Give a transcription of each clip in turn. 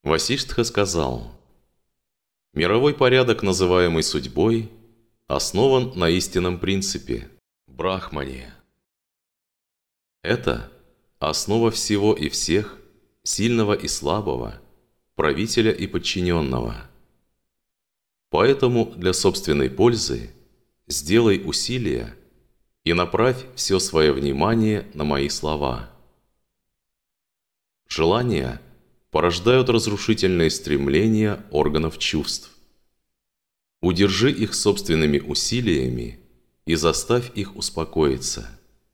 Васиштха сказал: «Мировой порядок, называемый судьбой, основан на истинном принципе – Брахмане. Это основа всего и всех, сильного и слабого, правителя и подчиненного. Поэтому для собственной пользы сделай усилия и направь все свое внимание на мои слова. Желания порождают разрушительные стремления органов чувств. Удержи их собственными усилиями и заставь их успокоиться.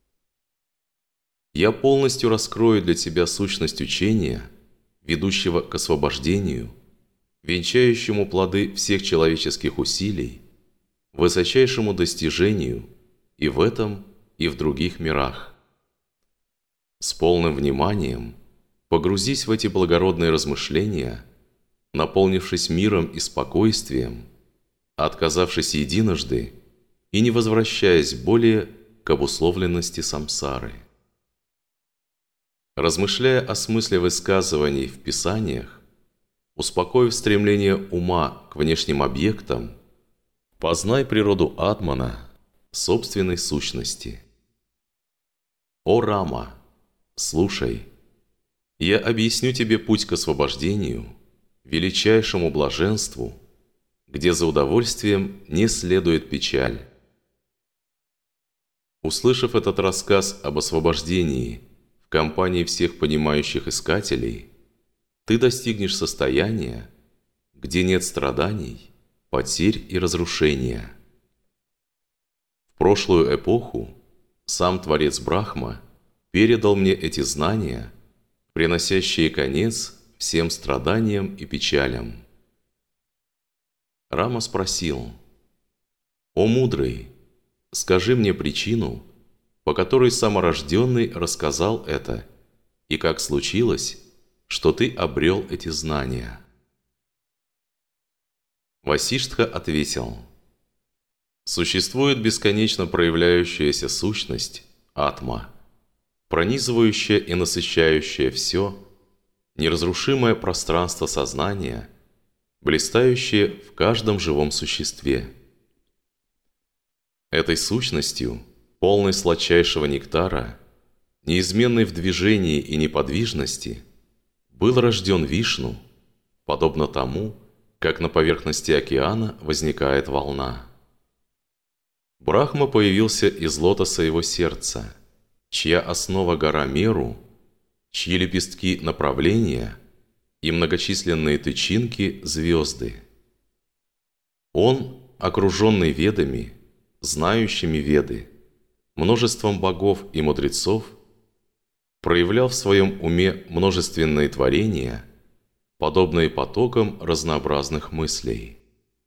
Я полностью раскрою для тебя сущность учения, ведущего к освобождению, венчающему плоды всех человеческих усилий, высочайшему достижению и в этом, и в других мирах. С полным вниманием погрузись в эти благородные размышления, наполнившись миром и спокойствием, отказавшись единожды и не возвращаясь более к обусловленности самсары. Размышляя о смысле высказываний в Писаниях, успокоив стремление ума к внешним объектам, познай природу Атмана, собственной сущности. О Рама, слушай, я объясню тебе путь к освобождению, величайшему блаженству, где за удовольствием не следует печаль. Услышав этот рассказ об освобождении в компании всех понимающих искателей, ты достигнешь состояния, где нет страданий, потерь и разрушения. В прошлую эпоху сам Творец Брахма передал мне эти знания, приносящие конец всем страданиям и печалям. Рама спросил: «О мудрый, скажи мне причину, по которой саморожденный рассказал это, и как случилось, что ты обрел эти знания?» Васиштха ответил: «Существует бесконечно проявляющаяся сущность, Атма, пронизывающая и насыщающая все, неразрушимое пространство сознания, блистающее в каждом живом существе. Этой сущностью, полной сладчайшего нектара, неизменной в движении и неподвижности, был рожден Вишну, подобно тому, как на поверхности океана возникает волна. Брахма появился из лотоса его сердца, чья основа гора Меру, чьи лепестки направления и многочисленные тычинки звезды. Он, окруженный ведами, знающими веды, множеством богов и мудрецов, проявлял в своем уме множественные творения, подобные потокам разнообразных мыслей.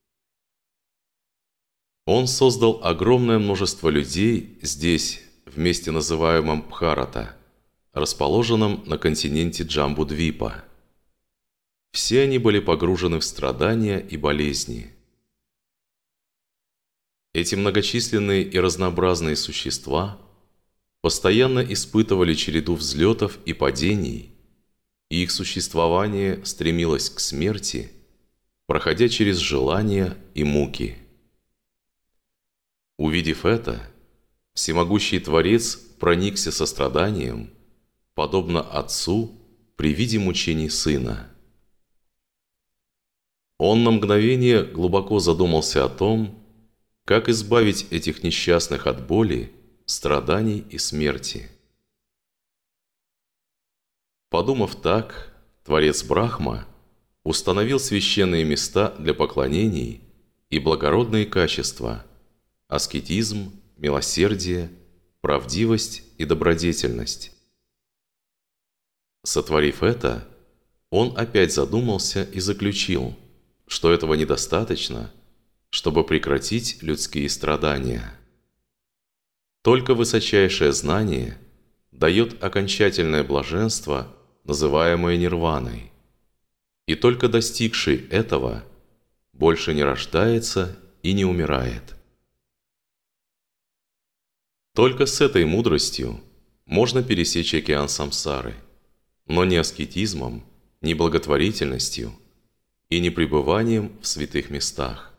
Он создал огромное множество людей здесь, в месте, называемом Бхарата, расположенном на континенте Джамбудвипа. Все они были погружены в страдания и болезни. Эти многочисленные и разнообразные существа постоянно испытывали череду взлетов и падений, и их существование стремилось к смерти, проходя через желания и муки. Увидев это, всемогущий Творец проникся состраданием, подобно отцу при виде мучений сына. Он на мгновение глубоко задумался о том, как избавить этих несчастных от боли, страданий и смерти. Подумав так, Творец Брахма установил священные места для поклонений и благородные качества – аскетизм, милосердие, правдивость и добродетельность. Сотворив это, он опять задумался и заключил, что этого недостаточно, чтобы прекратить людские страдания. Только высочайшее знание дает окончательное блаженство, называемое нирваной, и только достигший этого больше не рождается и не умирает. Только с этой мудростью можно пересечь океан самсары, но не аскетизмом, ни благотворительностью и ни пребыванием в святых местах.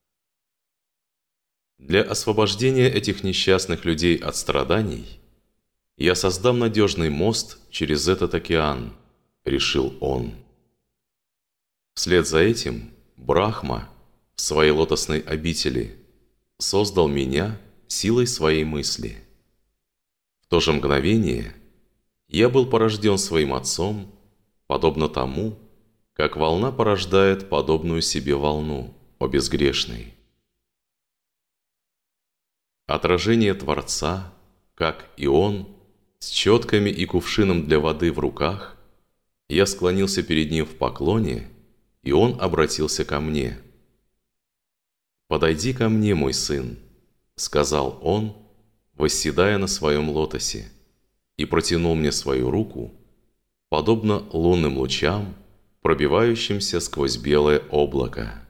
Для освобождения этих несчастных людей от страданий я создам надежный мост через этот океан, решил он. Вслед за этим Брахма в своей лотосной обители создал меня силой своей мысли. В то же мгновение я был порожден своим отцом, подобно тому, как волна порождает подобную себе волну, о безгрешный. Отражение Творца, как и он, с четками и кувшином для воды в руках, я склонился перед ним в поклоне, и он обратился ко мне. «Подойди ко мне, мой сын», — сказал он, восседая на своем лотосе, и протянул мне свою руку, подобно лунным лучам, пробивающимся сквозь белое облако.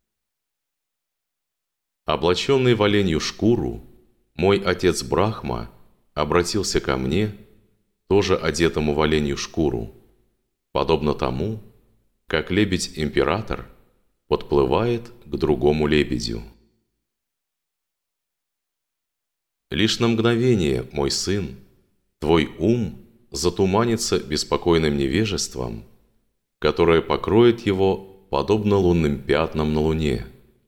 Облаченный в оленью шкуру, мой отец Брахма обратился ко мне, тоже одетому в оленью шкуру, подобно тому, как лебедь-император подплывает к другому лебедю. Лишь на мгновение, мой сын, твой ум затуманится беспокойным невежеством, которое покроет его подобно лунным пятнам на луне.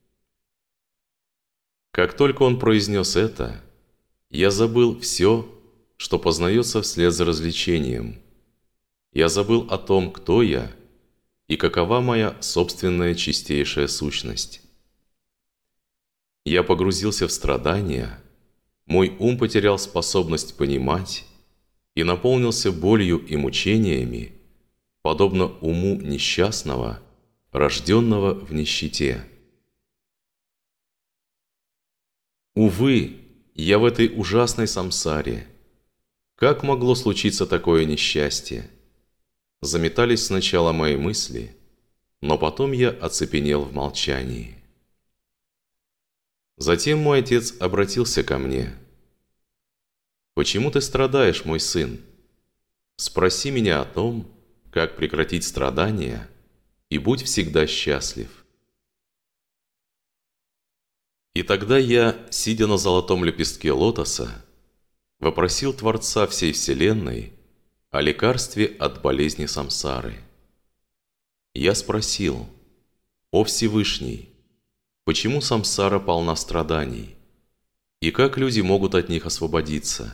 Как только он произнес это, я забыл все, что познается вслед за развлечением. Я забыл о том, кто я и какова моя собственная чистейшая сущность. Я погрузился в страдания, мой ум потерял способность понимать и наполнился болью и мучениями, подобно уму несчастного, рожденного в нищете. Увы, я в этой ужасной самсаре. Как могло случиться такое несчастье? Заметались сначала мои мысли, но потом я оцепенел в молчании. Затем мой отец обратился ко мне. «Почему ты страдаешь, мой сын? Спроси меня о том, как прекратить страдания, и будь всегда счастлив». И тогда я, сидя на золотом лепестке лотоса, вопросил Творца всей Вселенной о лекарстве от болезни самсары. Я спросил: «О Всевышний, почему самсара полна страданий, и как люди могут от них освободиться?»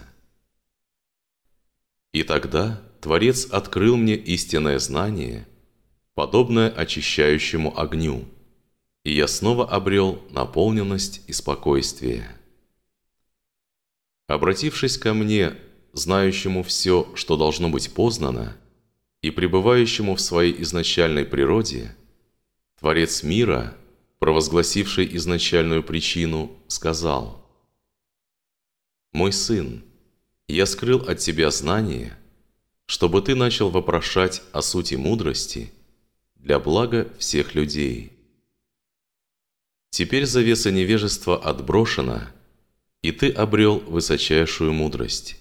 И тогда Творец открыл мне истинное знание, подобное очищающему огню, и я снова обрел наполненность и спокойствие. Обратившись ко мне, знающему все, что должно быть познано, и пребывающему в своей изначальной природе, Творец мира, провозгласивший изначальную причину, сказал: «Мой сын, я скрыл от тебя знание, чтобы ты начал вопрошать о сути мудрости для блага всех людей. Теперь завеса невежества отброшена, и ты обрел высочайшую мудрость.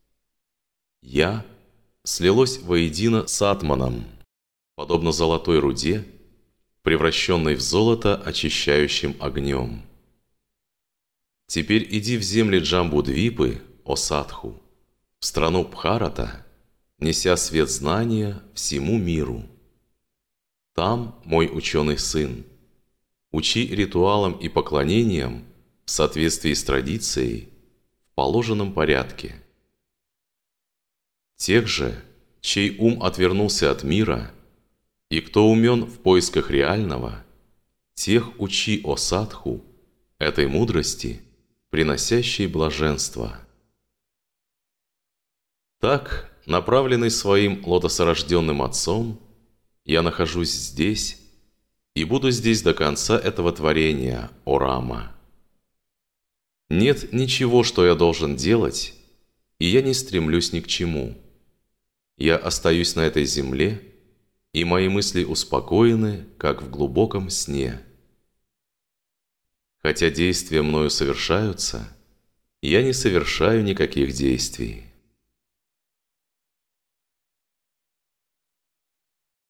Я слилось воедино с атманом, подобно золотой руде, превращенной в золото очищающим огнем. Теперь иди в земли Джамбудвипы, о Садху, в страну Бхарата, неся свет знания всему миру. Там, мой ученый сын, учи ритуалам и поклонениям в соответствии с традицией в положенном порядке. Тех же, чей ум отвернулся от мира, и кто умен в поисках реального, тех учи, о Садху, этой мудрости, приносящей блаженство». Так, направленный своим лотосорожденным отцом, я нахожусь здесь и буду здесь до конца этого творения, о Рама. Нет ничего, что я должен делать, и я не стремлюсь ни к чему. Я остаюсь на этой земле, и мои мысли успокоены, как в глубоком сне. Хотя действия мною совершаются, я не совершаю никаких действий.